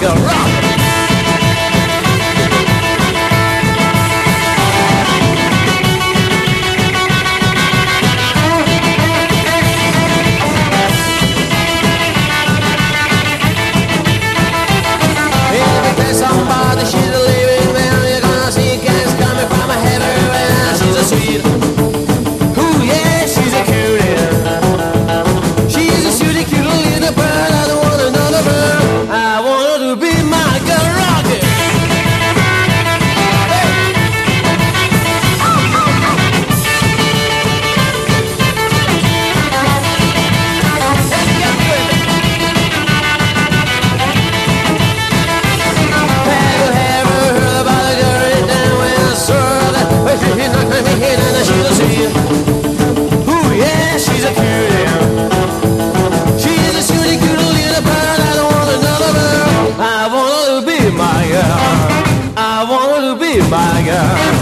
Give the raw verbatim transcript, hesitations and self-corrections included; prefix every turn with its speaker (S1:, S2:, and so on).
S1: girl. Rock. Somebody, she's a living man. You're gonna see cats coming from everywhere. She's a sweet, ooh yeah, she's a cutie. She's a sweetie, cute little bird. I don't want another bird. I want her to be my girl, rocket. Ooh yeah, she's a cutie. She's a sweetie, cute little bird. I don't want another bird. I want her to be my girl. I want her to be my girl.